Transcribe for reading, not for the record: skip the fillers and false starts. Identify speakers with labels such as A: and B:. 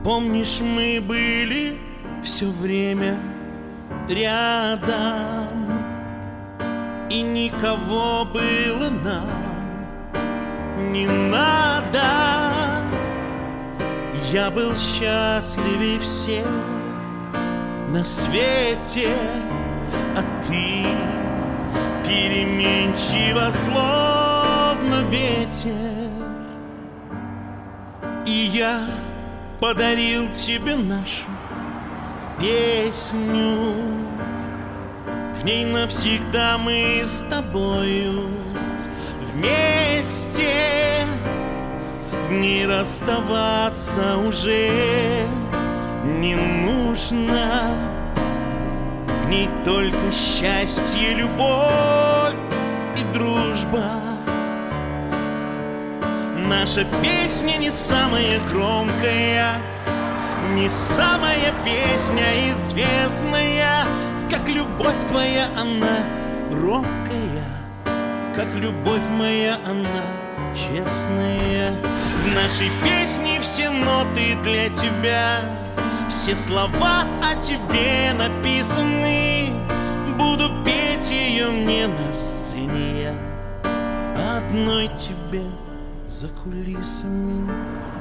A: Помнишь, мы были все время рядом, и никого было нам не надо. Я был счастливей всех на свете, а ты переменчива, словно ветер. И я подарил тебе нашу песню. В ней навсегда мы с тобою вместе. В ней расставаться уже не нужно. В ней только счастье, любовь и дружба. Наша песня не самая громкая, не самая песня известная, как любовь твоя она робкая, как любовь моя она честная. В нашей песне все ноты для тебя, все слова о тебе написаны. Буду петь ее мне на сцене я, одной тебе за кулисами.